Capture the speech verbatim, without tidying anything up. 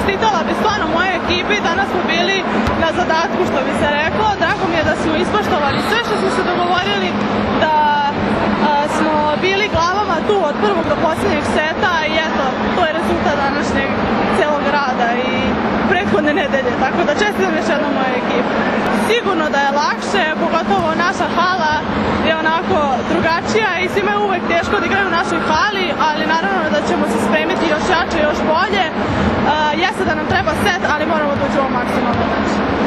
čestitala bi stvarno moje ekipi, danas smo bili na zadatku što bi se reklo, drago mi je da smo ispoštovali sve što smo se dogovorili, da a, smo bili glavama tu od prvog do posljednjeg seta i eto, to je rezultat današnjeg cijelog rada i prethodne nedelje, tako da čestitam još jednom moje ekipe. Sigurno da je lakše, pogotovo naša hala je onako drugačija i svima je uvek teško da igraju u našoj hali, ali naravno da ćemo se spremiti još jače, još bolje. Uh, jeste da nam treba set, ali moramo da uđemo maksimalno.